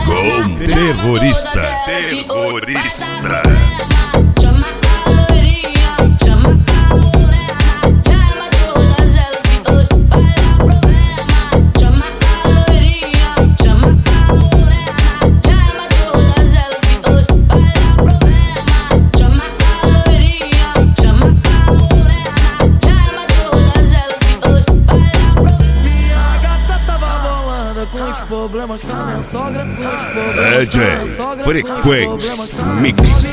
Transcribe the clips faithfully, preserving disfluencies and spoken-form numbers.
Com terrorista, terrorista. Problemas com a minha sogra, com os problemas D J Frequency Mix.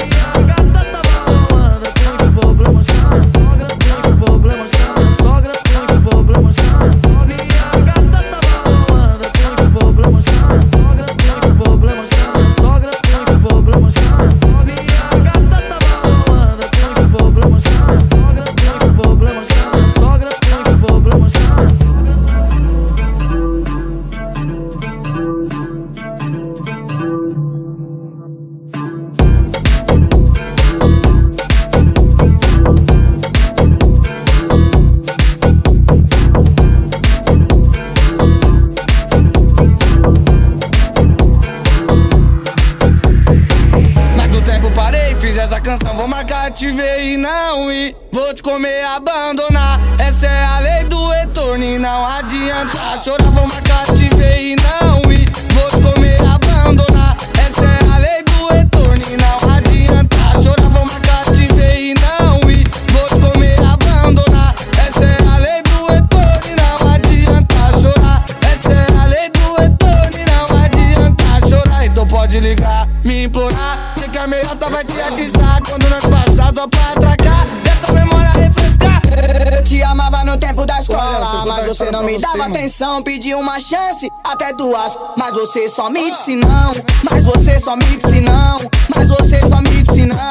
Vou marcar, te ver e não ir. Vou te comer, abandonar. Essa é a lei do retorno e não adianta chorar. Vou marcar, te ver e não ir. Vou te comer, abandonar. Essa é a lei do retorno e não adianta chorar. Vou marcar, te ver e não ir. Vou te comer, abandonar. Essa é a lei do retorno e não adianta chorar. Essa é a lei do retorno e não adianta chorar. Então pode ligar, me implorar. Sei que a meiota vai te atizar quando nós passar só pra atracar. Dessa memória refrescar. Eu te amava no tempo da escola, mas você não me dava atenção. Pedi uma chance, até duas, mas você só me disse não. Mas você só me disse não. Mas você só me disse não.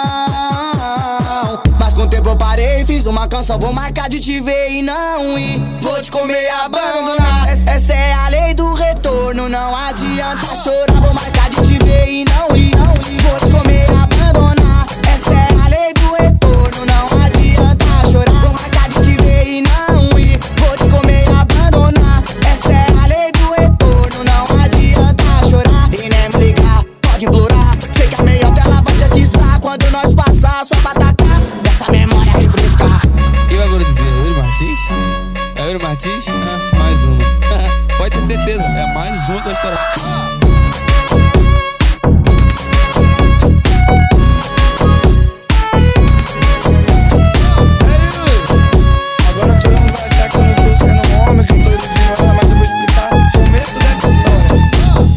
Mas com o tempo eu parei, fiz uma canção. Vou marcar de te ver e não ir. Vou te comer, abandonar. Essa é a lei do retorno, não adianta chorar. Vou marcar de te ver e não ir. Vou te comer, abandonar. Essa é a lei do retorno, não adianta chorar. Vou marcar de te ver e não ir. Vou te comer, abandonar. Essa é a lei do retorno, não adianta chorar. E nem me ligar, pode implorar. Sei que a meiota ela vai te atizar quando nós passar só pra atacar. Dessa memória refrescar. Quem vai dizer? Yuri Martins? É Yuri Martins? Ah, mais uma. Pode ter certeza, é mais uma da história.